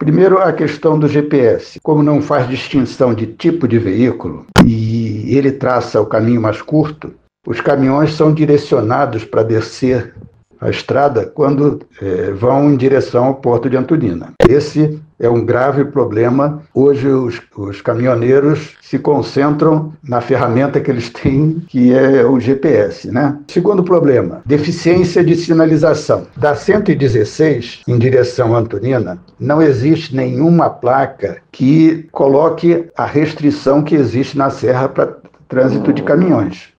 Primeiro, a questão do GPS. Como não faz distinção de tipo de veículo e ele traça o caminho mais curto, os caminhões são direcionados para descer a estrada quando vão em direção ao Porto de Antonina. Esse é um grave problema. Hoje os caminhoneiros se concentram na ferramenta que eles têm, que é o GPS, né? Segundo problema, deficiência de sinalização. Da 116 em direção a Antonina, não existe nenhuma placa que coloque a restrição que existe na serra para trânsito de caminhões.